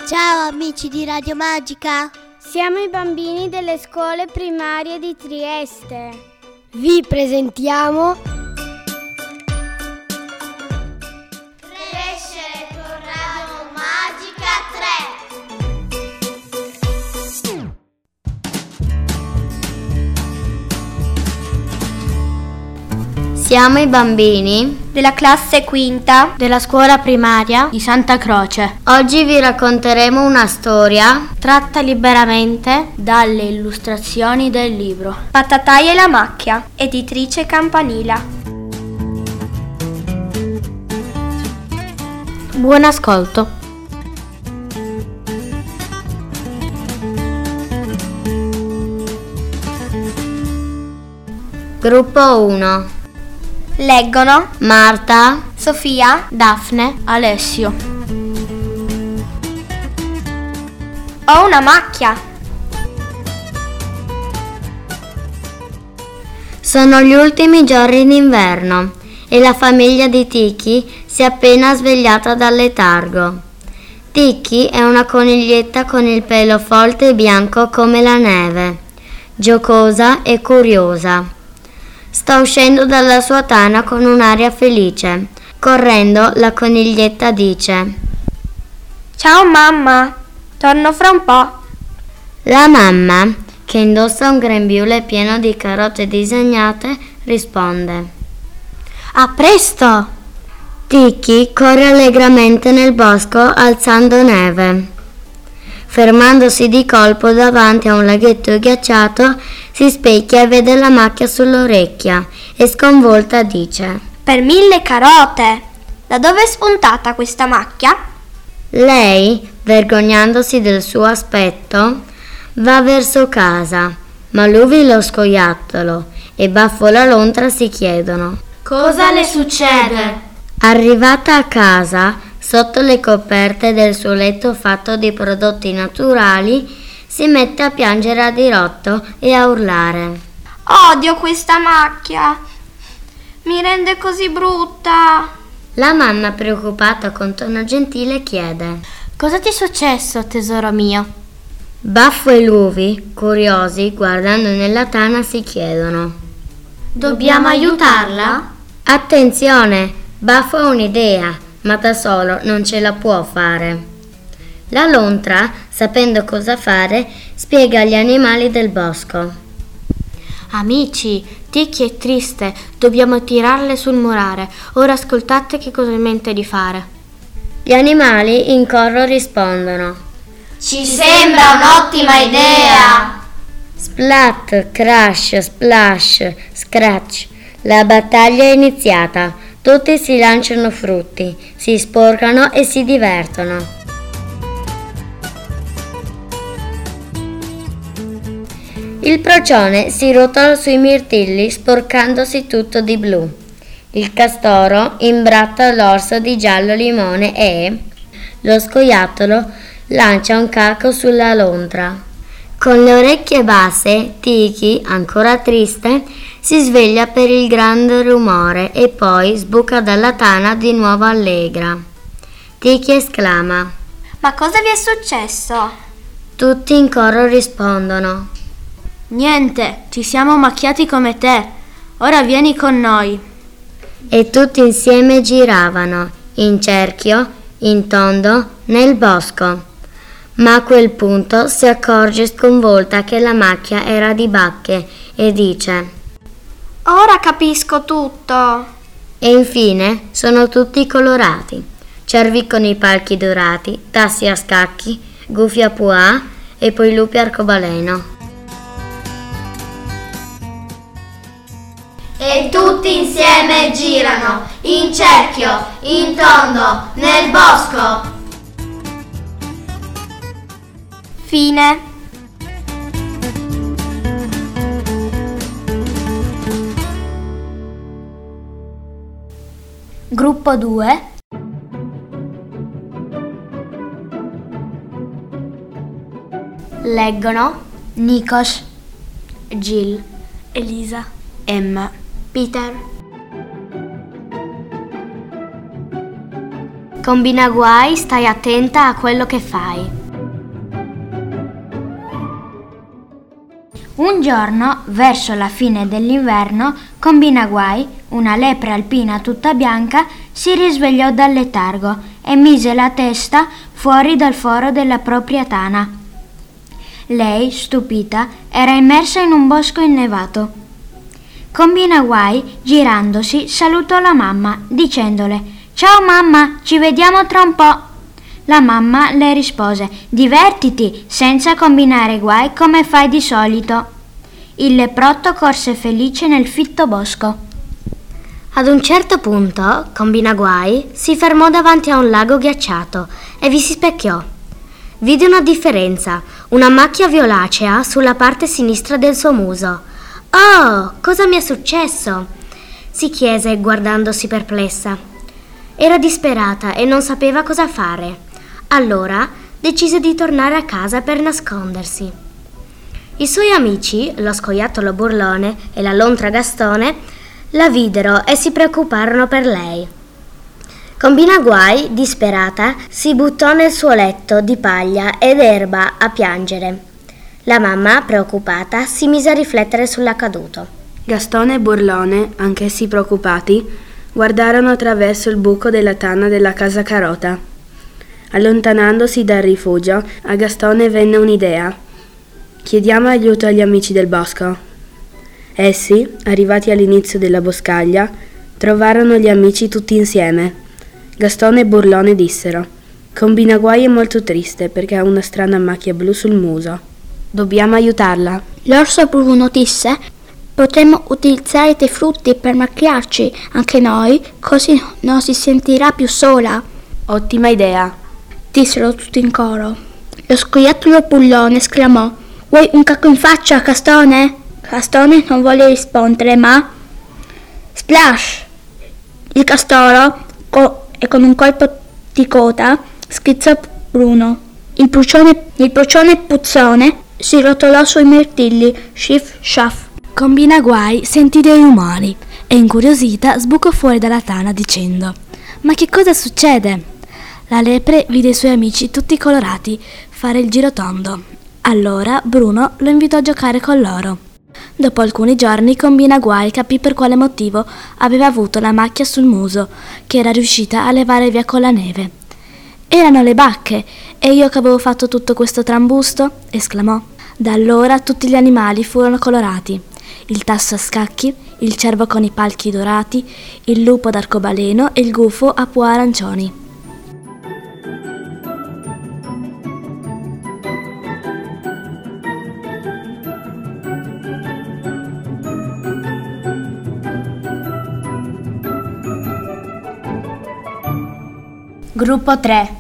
Ciao amici di Radio Magica. Siamo i bambini delle scuole primarie di Trieste. Vi presentiamo Crescere con Radio Magica 3. Siamo i bambini della classe quinta della scuola primaria di Santa Croce. Oggi vi racconteremo una storia tratta liberamente dalle illustrazioni del libro Pattatai e la macchia, editrice Campanila. Buon ascolto. Gruppo 1. Leggono Marta, Sofia, Daphne, Alessio. Ho una macchia. Sono gli ultimi giorni d'inverno e la famiglia di Tiki si è appena svegliata dal letargo. Tiki è una coniglietta con il pelo folto e bianco come la neve, giocosa e curiosa. Sta uscendo dalla sua tana con un'aria felice. Correndo, la coniglietta dice: Ciao mamma, torno fra un po'. La mamma, che indossa un grembiule pieno di carote disegnate, risponde: A presto! Tiki corre allegramente nel bosco alzando neve. Fermandosi di colpo davanti a un laghetto ghiacciato, si specchia e vede la macchia sull'orecchia e sconvolta dice: Per 1000 carote! Da dove è spuntata questa macchia? Lei, vergognandosi del suo aspetto, va verso casa, ma Luvi lo scoiattolo e Baffo la lontra si chiedono: Cosa le succede? Arrivata a casa, sotto le coperte del suo letto fatto di prodotti naturali, si mette a piangere a dirotto e a urlare. Odio questa macchia! Mi rende così brutta! La mamma, preoccupata con tono gentile, chiede: Cosa ti è successo, tesoro mio? Baffo e Luvi, curiosi, guardando nella tana, si chiedono: Dobbiamo aiutarla? Attenzione! Baffo ha un'idea, ma da solo non ce la può fare. La lontra, sapendo cosa fare, spiega agli animali del bosco: Amici, Tiki è triste, dobbiamo tirarle sul murare. Ora ascoltate che cosa ho in mente di fare. Gli animali in coro rispondono: Ci sembra un'ottima idea! Splat, crash, splash, scratch. La battaglia è iniziata. Tutti si lanciano frutti, si sporcano e si divertono. Il procione si rotola sui mirtilli sporcandosi tutto di blu. Il castoro imbratta l'orso di giallo limone e lo scoiattolo lancia un calco sulla lontra. Con le orecchie basse, Tiki, ancora triste, si sveglia per il grande rumore e poi sbuca dalla tana di nuovo allegra. Tiki esclama: Ma cosa vi è successo? Tutti in coro rispondono: Niente, ci siamo macchiati come te. Ora vieni con noi. E tutti insieme giravano, in cerchio, in tondo, nel bosco. Ma a quel punto si accorge sconvolta che la macchia era di bacche e dice: Ora capisco tutto. E infine sono tutti colorati. Cervi con i palchi dorati, tassi a scacchi, gufi a pois e poi lupi arcobaleno. E tutti insieme girano, in cerchio, in tondo, nel bosco. Fine. Gruppo 2. Leggono Nikos, Jill, Elisa, Emma, Peter. Combina guai, stai attenta a quello che fai. Un giorno, verso la fine dell'inverno, Combina Guai, una lepre alpina tutta bianca, si risvegliò dal letargo e mise la testa fuori dal foro della propria tana. Lei, stupita, era immersa in un bosco innevato. Combina Guai, girandosi, salutò la mamma, dicendole: «Ciao mamma, ci vediamo tra un po'». La mamma le rispose: «Divertiti, senza combinare guai come fai di solito». Il leprotto corse felice nel fitto bosco. Ad un certo punto, Combina Guai si fermò davanti a un lago ghiacciato e vi si specchiò. Vide una differenza, una macchia violacea sulla parte sinistra del suo muso. «Oh, cosa mi è successo?» si chiese guardandosi perplessa. Era disperata e non sapeva cosa fare. Allora decise di tornare a casa per nascondersi. I suoi amici, lo scoiattolo burlone e la lontra Gastone, la videro e si preoccuparono per lei. Combina Guai, disperata, si buttò nel suo letto di paglia ed erba a piangere. La mamma, preoccupata, si mise a riflettere sull'accaduto. Gastone e Burlone, anch'essi preoccupati, guardarono attraverso il buco della tana della casa Carota. Allontanandosi dal rifugio, a Gastone venne un'idea. «Chiediamo aiuto agli amici del bosco». Essi, arrivati all'inizio della boscaglia, trovarono gli amici tutti insieme. Gastone e Burlone dissero: «Combina Guai è molto triste perché ha una strana macchia blu sul muso. Dobbiamo aiutarla». L'orso bruno disse: «Potremmo utilizzare dei frutti per macchiarci anche noi, così non si sentirà più sola». «Ottima idea», dissero tutti in coro. Lo scoiattolo burlone esclamò: «Vuoi un cacco in faccia, Gastone?» Gastone non volle rispondere, ma splash! Il castoro, con un colpo di coda, schizzò Bruno. Il procione puzzone si rotolò sui mirtilli, sciff sciaff. Combina Guai sentì dei rumori e, incuriosita, sbucò fuori dalla tana dicendo: «Ma che cosa succede?» La lepre vide i suoi amici tutti colorati fare il giro tondo. Allora Bruno lo invitò a giocare con loro. Dopo alcuni giorni Combina Guai capì per quale motivo aveva avuto la macchia sul muso, che era riuscita a levare via con la neve. «Erano le bacche, e io che avevo fatto tutto questo trambusto?» esclamò. Da allora tutti gli animali furono colorati: il tasso a scacchi, il cervo con i palchi dorati, il lupo d'arcobaleno e il gufo a pua arancioni. Gruppo 3.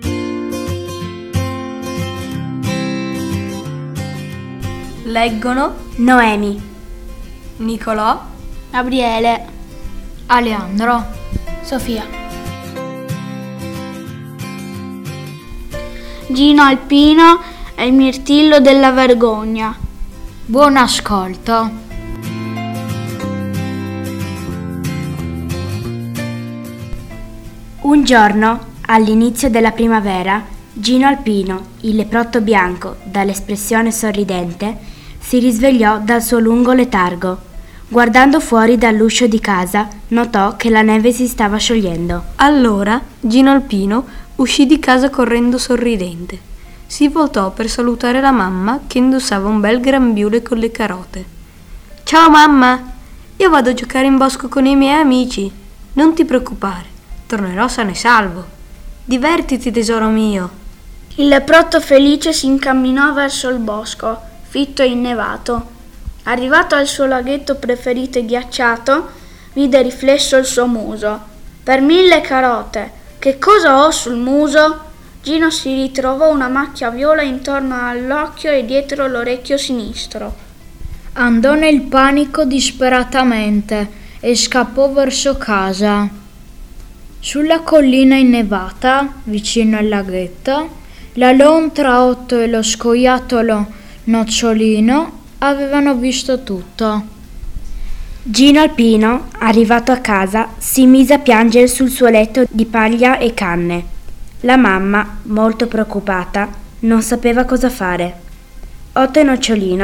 Leggono Noemi, Nicolò, Gabriele, Aleandro, Sofia. Gino Alpino e il mirtillo della vergogna. Buon ascolto. Un giorno, all'inizio della primavera, Gino Alpino, il leprotto bianco, dall'espressione sorridente, si risvegliò dal suo lungo letargo. Guardando fuori dall'uscio di casa, notò che la neve si stava sciogliendo. Allora Gino Alpino uscì di casa correndo sorridente. Si voltò per salutare la mamma che indossava un bel grembiule con le carote. «Ciao mamma, io vado a giocare in bosco con i miei amici. Non ti preoccupare, tornerò sano e salvo. Divertiti, tesoro mio». Il leprotto felice si incamminò verso il bosco, fitto e innevato. Arrivato al suo laghetto preferito e ghiacciato, vide riflesso il suo muso. Per 1000 carote, che cosa ho sul muso? Gino si ritrovò una macchia viola intorno all'occhio e dietro l'orecchio sinistro. Andò nel panico disperatamente e scappò verso casa. Sulla collina innevata, vicino al laghetto, la lontra Otto e lo scoiattolo Nocciolino avevano visto tutto. Gino Alpino, arrivato a casa, si mise a piangere sul suo letto di paglia e canne. La mamma, molto preoccupata, non sapeva cosa fare. Otto e Nocciolino,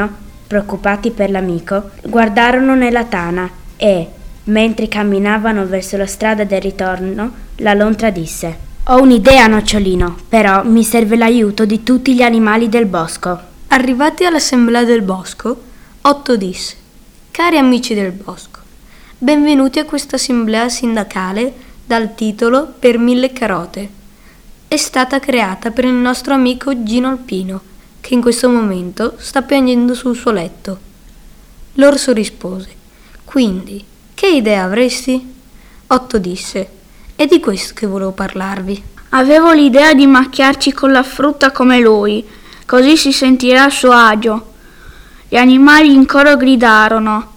preoccupati per l'amico, guardarono nella tana e, mentre camminavano verso la strada del ritorno, la lontra disse: «Ho un'idea, nocciolino, però mi serve l'aiuto di tutti gli animali del bosco». Arrivati all'assemblea del bosco, Otto disse: «Cari amici del bosco, benvenuti a questa assemblea sindacale dal titolo Per 1000 carote. È stata creata per il nostro amico Gino Alpino, che in questo momento sta piangendo sul suo letto». L'orso rispose: «Quindi, che idea avresti?» Otto disse: «È di questo che volevo parlarvi». Avevo l'idea di macchiarci con la frutta come lui, così si sentirà a suo agio. Gli animali in coro gridarono: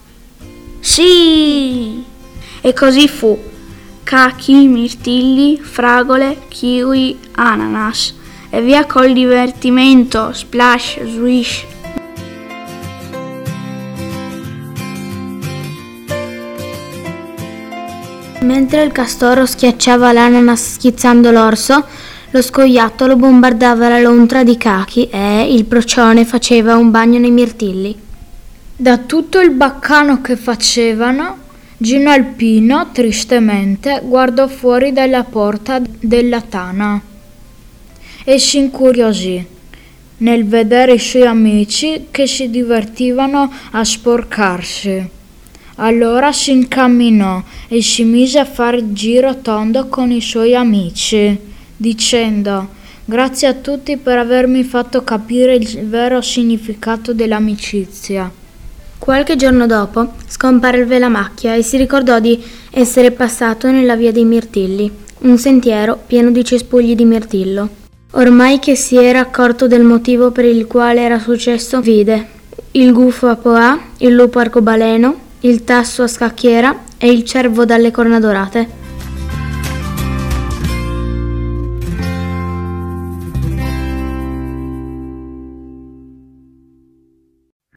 «Sì!» E così fu. Cachi, mirtilli, fragole, kiwi, ananas. E via col divertimento, splash, swish. Mentre il castoro schiacciava l'ananas schizzando l'orso, lo scoiattolo bombardava la lontra di cachi e il procione faceva un bagno nei mirtilli. Da tutto il baccano che facevano, Gino Alpino, tristemente, guardò fuori dalla porta della tana e si incuriosì nel vedere i suoi amici che si divertivano a sporcarsi. Allora si incamminò e si mise a fare il giro tondo con i suoi amici, dicendo: «Grazie a tutti per avermi fatto capire il vero significato dell'amicizia». Qualche giorno dopo scomparve la macchia e si ricordò di essere passato nella via dei mirtilli, un sentiero pieno di cespugli di mirtillo. Ormai che si era accorto del motivo per il quale era successo, vide il gufo a poà, il lupo arcobaleno, il tasso a scacchiera e il cervo dalle corna dorate.